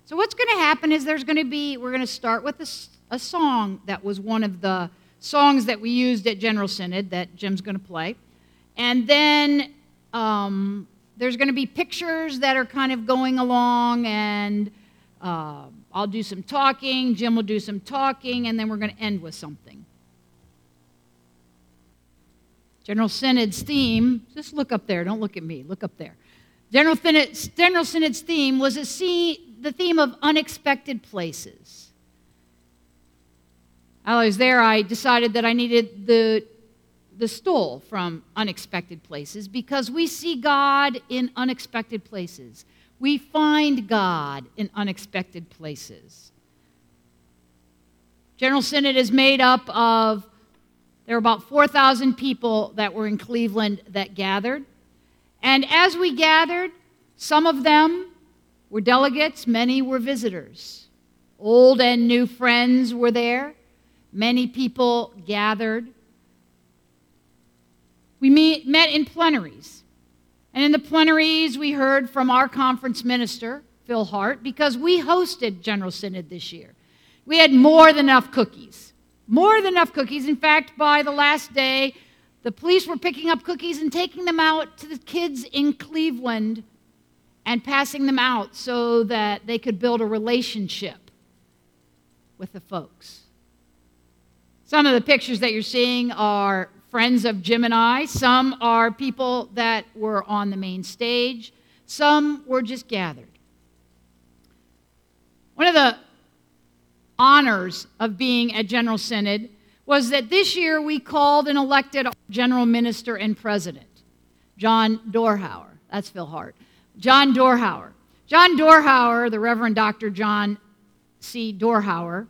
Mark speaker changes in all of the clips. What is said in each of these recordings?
Speaker 1: So what's going to happen is we're going to start with a song that was one of the songs that we used at General Synod that Jim's going to play. And then there's going to be pictures that are kind of going along, and I'll do some talking, Jim will do some talking, and then we're going to end with something. General Synod's theme, just look up there, don't look at me, look up there. General Synod's theme was the theme of unexpected places. While I was there, I decided that I needed the stool from unexpected places because we see God in unexpected places. We find God in unexpected places. General Synod is made up of, there were about 4,000 people that were in Cleveland that gathered. And as we gathered, some of them were delegates, many were visitors. Old and new friends were there. Many people gathered. We met in plenaries. And in the plenaries, we heard from our conference minister, Phil Hart, because we hosted General Synod this year. We had more than enough cookies. More than enough cookies. In fact, by the last day, the police were picking up cookies and taking them out to the kids in Cleveland and passing them out so that they could build a relationship with the folks. Some of the pictures that you're seeing are friends of Jim and I. Some are people that were on the main stage. Some were just gathered. One of the honors of being at General Synod was that this year we called and elected our general minister and president, John Dorhauer. That's Phil Hart. John Dorhauer. John Dorhauer, the Reverend Dr. John C. Dorhauer,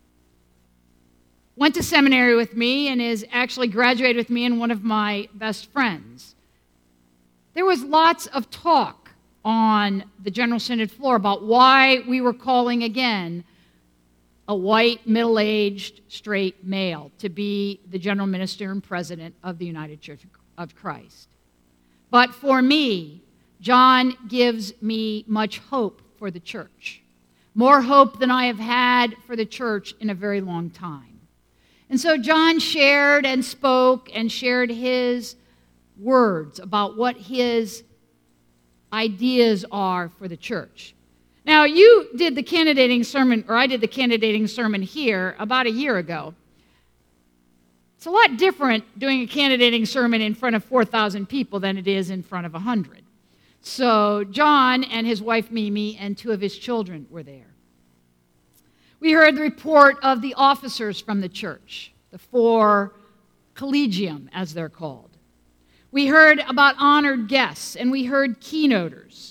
Speaker 1: went to seminary with me and is actually graduated with me and one of my best friends. There was lots of talk on the General Synod floor about why we were calling again a white, middle-aged, straight male to be the general minister and president of the United Church of Christ. But for me, John gives me much hope for the church, more hope than I have had for the church in a very long time. And so John shared and spoke and shared his words about what his ideas are for the church. Now, you did the candidating sermon, or I did the candidating sermon here about a year ago. It's a lot different doing a candidating sermon in front of 4,000 people than it is in front of 100. So John and his wife Mimi and two of his children were there. We heard the report of the officers from the church, the 4 collegium, as they're called. We heard about honored guests, and we heard keynoters.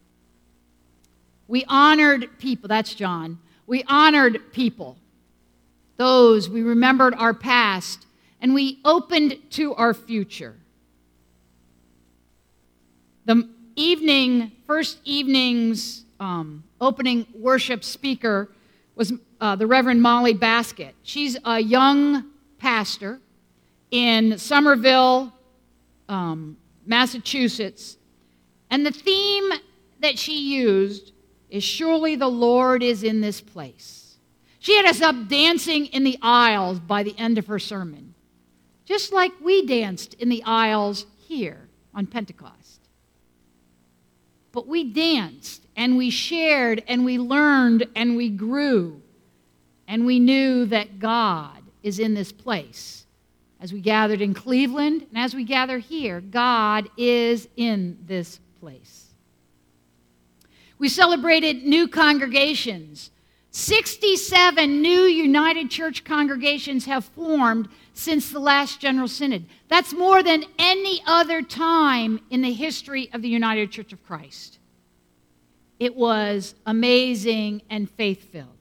Speaker 1: We honored people, that's John. We honored people. We remembered our past, and we opened to our future. The first evening's opening worship speaker was the Reverend Molly Baskett. She's a young pastor in Somerville, Massachusetts. And the theme that she used is "Surely the Lord is in this place." She had us up dancing in the aisles by the end of her sermon, just like we danced in the aisles here on Pentecost. But we danced, and we shared, and we learned, and we grew, and we knew that God is in this place. As we gathered in Cleveland, and as we gather here, God is in this place. We celebrated new congregations. 67 new United Church congregations have formed since the last General Synod. That's more than any other time in the history of the United Church of Christ. It was amazing and faith-filled.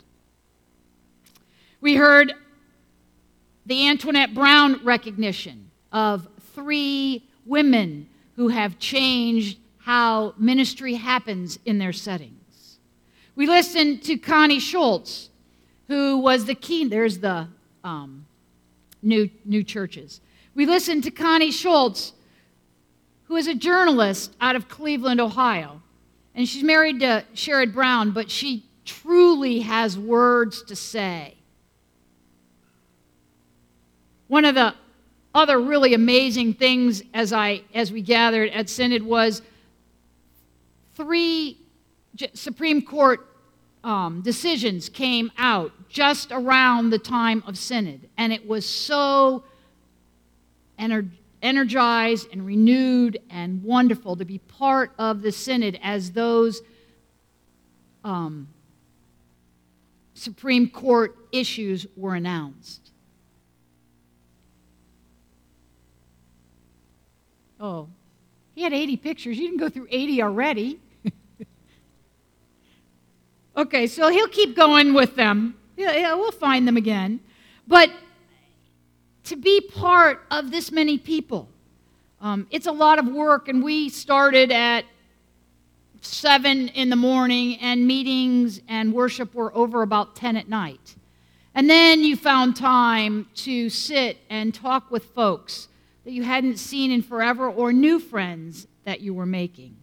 Speaker 1: We heard the Antoinette Brown recognition of 3 women who have changed how ministry happens in their settings. We listened to Connie Schultz, who was the key. There's the new churches. We listened to Connie Schultz, who is a journalist out of Cleveland, Ohio. And she's married to Sherrod Brown, but she truly has words to say. One of the other really amazing things as we gathered at Synod was 3 Supreme Court decisions came out just around the time of Synod, and it was so energized and renewed and wonderful to be part of the Synod as those Supreme Court issues were announced. Oh, he had 80 pictures. You didn't go through 80 already. Okay, so he'll keep going with them. Yeah, we'll find them again. But to be part of this many people, it's a lot of work, and we started at 7 in the morning, and meetings and worship were over about 10 at night. And then you found time to sit and talk with folks that you hadn't seen in forever or new friends that you were making.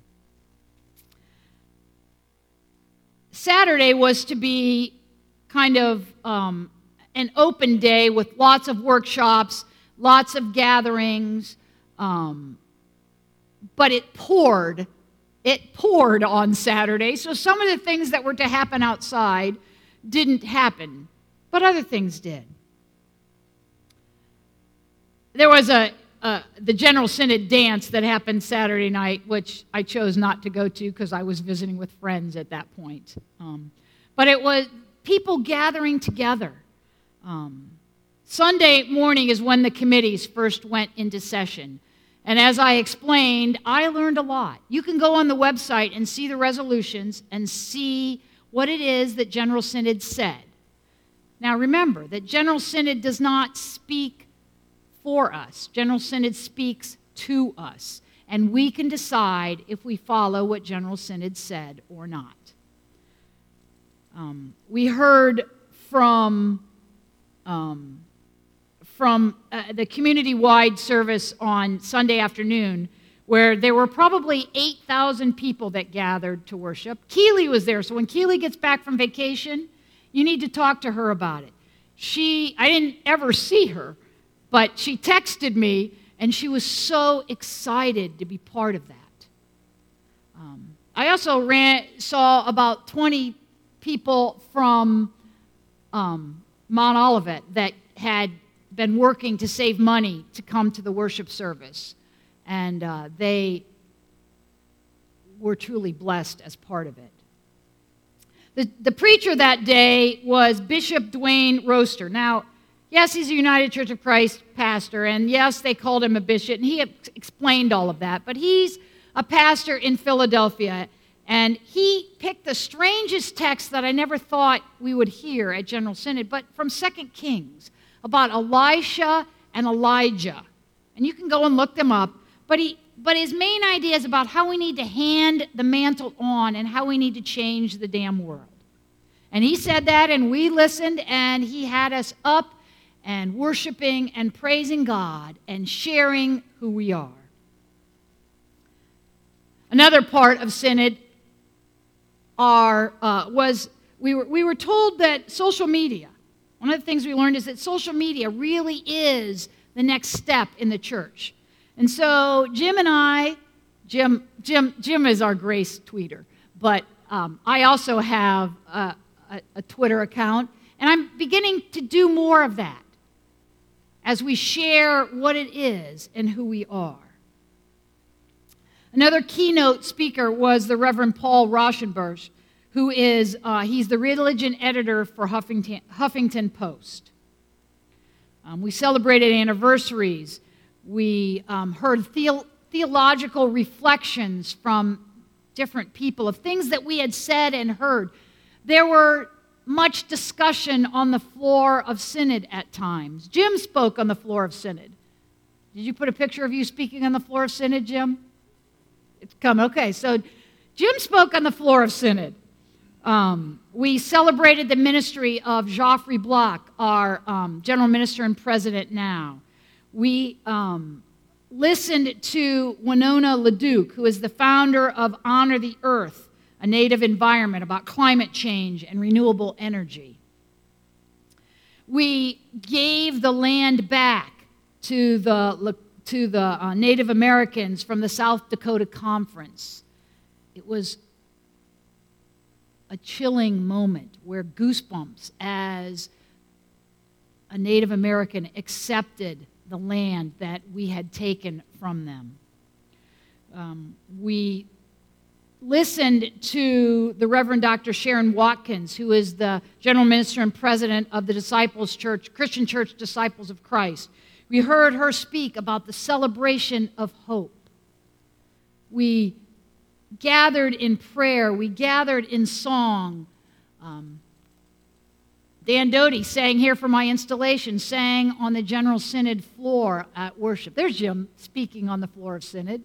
Speaker 1: Saturday was to be kind of an open day with lots of workshops, lots of gatherings, but it poured. It poured on Saturday, so some of the things that were to happen outside didn't happen, but other things did. There was the General Synod dance that happened Saturday night, which I chose not to go to because I was visiting with friends at that point. But it was people gathering together. Sunday morning is when the committees first went into session. And as I explained, I learned a lot. You can go on the website and see the resolutions and see what it is that General Synod said. Now remember that General Synod does not speak for us. General Synod speaks to us, and we can decide if we follow what General Synod said or not. We heard from the community-wide service on Sunday afternoon, where there were probably 8,000 people that gathered to worship. Keely was there, so when Keely gets back from vacation, you need to talk to her about it. I didn't ever see her, but she texted me, and she was so excited to be part of that. I also saw about 20 people from Mount Olivet that had been working to save money to come to the worship service, and they were truly blessed as part of it. The preacher that day was Bishop Dwayne Roaster. Now, yes, he's a United Church of Christ pastor, and yes, they called him a bishop, and he explained all of that, but he's a pastor in Philadelphia, and he picked the strangest text that I never thought we would hear at General Synod, but from 2 Kings, about Elisha and Elijah. And you can go and look them up, but his main idea is about how we need to hand the mantle on and how we need to change the damn world. And he said that, and we listened, and he had us up and worshiping and praising God and sharing who we are. Another part of Synod was we were told that social media, one of the things we learned is that social media really is the next step in the church. And so Jim and I, Jim is our grace tweeter, but I also have a Twitter account, and I'm beginning to do more of that as we share what it is and who we are. Another keynote speaker was the Reverend Paul Rauschenbusch, who is, he's the religion editor for Huffington Post. We celebrated anniversaries. We heard theological reflections from different people of things that we had said and heard. There were much discussion on the floor of Synod at times. Jim spoke on the floor of Synod. Did you put a picture of you speaking on the floor of Synod, Jim? It's coming. Okay, so Jim spoke on the floor of Synod. We celebrated the ministry of Geoffrey Block, our general minister and president now. We listened to Winona LaDuke, who is the founder of Honor the Earth, a native environment, about climate change and renewable energy. We gave the land back to the Native Americans from the South Dakota Conference. It was a chilling moment where goosebumps as a Native American accepted the land that we had taken from them. We listened to the Reverend Dr. Sharon Watkins, who is the General Minister and President of the Disciples Church, Christian Church Disciples of Christ. We heard her speak about the celebration of hope. We gathered in prayer. We gathered in song. Dan Doty sang here for my installation, sang on the General Synod floor at worship. There's Jim speaking on the floor of Synod.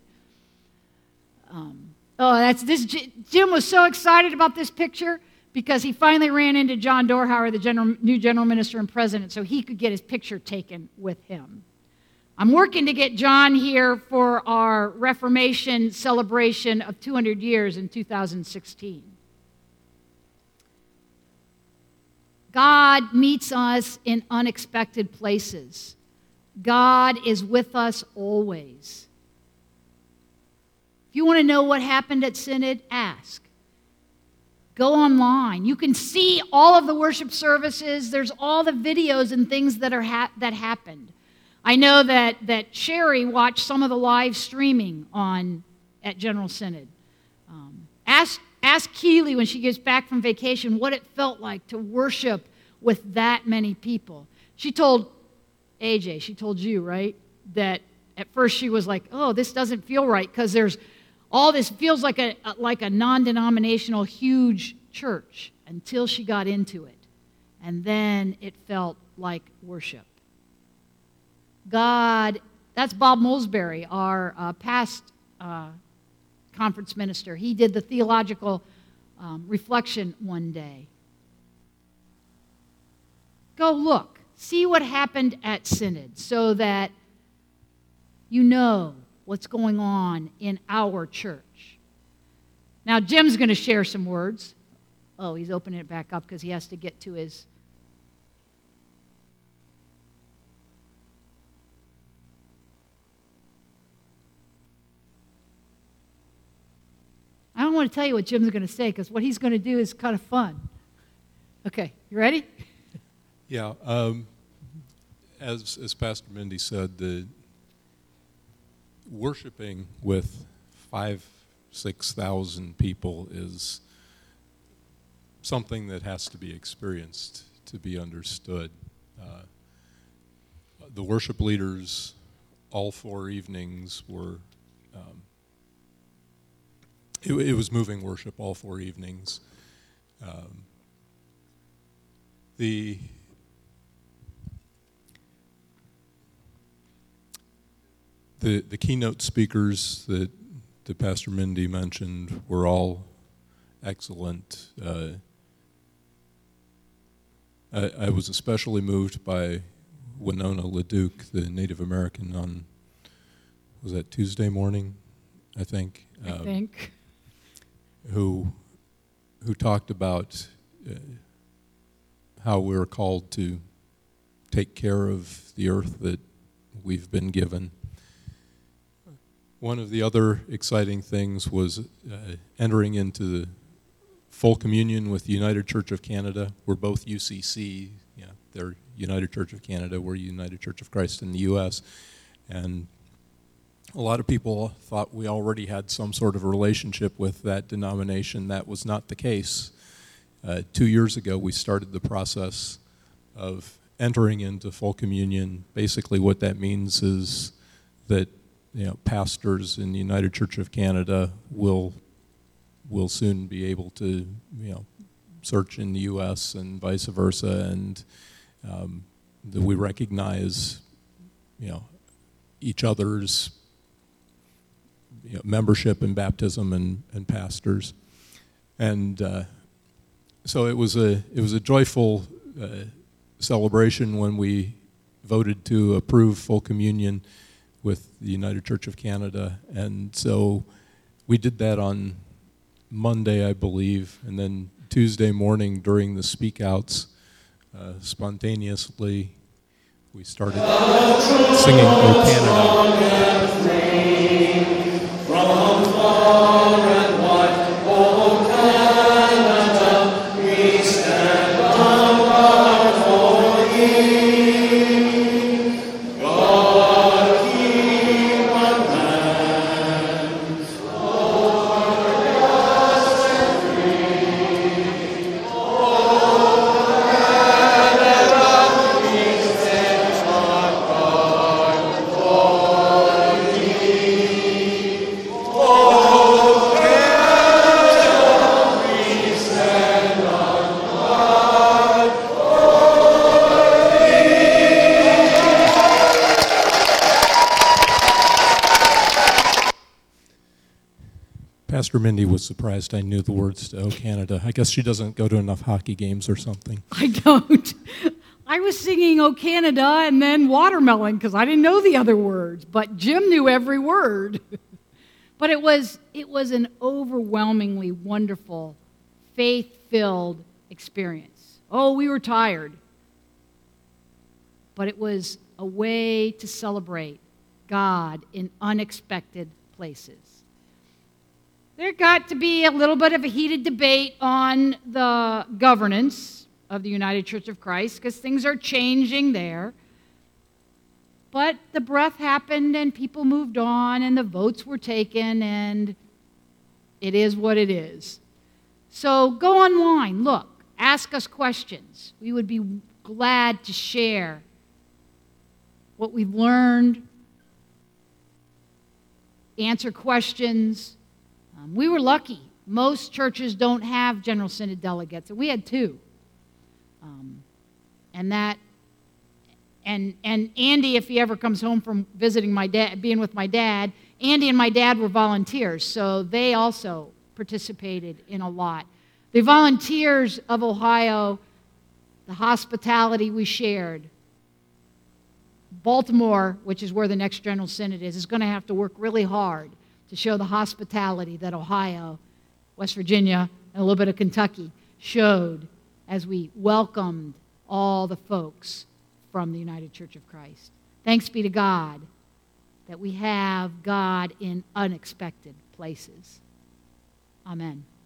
Speaker 1: Jim was so excited about this picture because he finally ran into John Dorhauer, the new General Minister and President, so he could get his picture taken with him. I'm working to get John here for our Reformation celebration of 200 years in 2016. God meets us in unexpected places. God is with us always. If you want to know what happened at Synod, ask. Go online. You can see all of the worship services. There's all the videos and things that happened. I know that Sherry watched some of the live streaming at General Synod. Ask Keely when she gets back from vacation what it felt like to worship with that many people. She told AJ, she told you, right, that at first she was like, oh, this doesn't feel right because there's all this feels like a non-denominational huge church until she got into it. And then it felt like worship. God, that's Bob Molesbury, our past conference minister. He did the theological reflection one day. Go look. See what happened at Synod so that you know what's going on in our church. Now, Jim's going to share some words. Oh, he's opening it back up because he has to get to his... I don't want to tell you what Jim's going to say because what he's going to do is kind of fun. Okay, you ready?
Speaker 2: Yeah. As Pastor Mindy said, the worshiping with 5,000-6,000 people is something that has to be experienced to be understood. The worship leaders, all 4 evenings were. It was moving worship all 4 evenings. The keynote speakers that Pastor Mindy mentioned were all excellent. I was especially moved by Winona LaDuke, the Native American, on, was that Tuesday morning, I think? Who talked about how we're called to take care of the earth that we've been given. One of the other exciting things was entering into the full communion with the United Church of Canada. We're both UCC. Yeah, they're United Church of Canada. We're United Church of Christ in the U.S. And a lot of people thought we already had some sort of relationship with that denomination. That was not the case. 2 years ago, we started the process of entering into full communion. Basically, what that means is that pastors in the United Church of Canada will soon be able to search in the U.S. and vice versa, and that we recognize each other's membership and baptism and pastors, and so it was a joyful celebration when we voted to approve full communion with the United Church of Canada, and so we did that on Monday, I believe, and then Tuesday morning during the speak-outs, spontaneously, we started singing "O Canada." Pastor Mindy was surprised I knew the words to "O Canada." I guess she doesn't go to enough hockey games or something.
Speaker 1: I don't. I was singing "O Canada" and then "Watermelon" because I didn't know the other words, but Jim knew every word. But it was an overwhelmingly wonderful, faith-filled experience. Oh, we were tired. But it was a way to celebrate God in unexpected places. There got to be a little bit of a heated debate on the governance of the United Church of Christ because things are changing there. But the breath happened and people moved on and the votes were taken and it is what it is. So go online, look, ask us questions. We would be glad to share what we've learned, answer questions. We were lucky. Most churches don't have General Synod delegates, and we had 2. And Andy, if he ever comes home from visiting my dad, being with my dad, Andy and my dad were volunteers, so they also participated in a lot. The volunteers of Ohio, the hospitality we shared. Baltimore, which is where the next General Synod is going to have to work really hard to show the hospitality that Ohio, West Virginia, and a little bit of Kentucky showed as we welcomed all the folks from the United Church of Christ. Thanks be to God that we have God in unexpected places. Amen.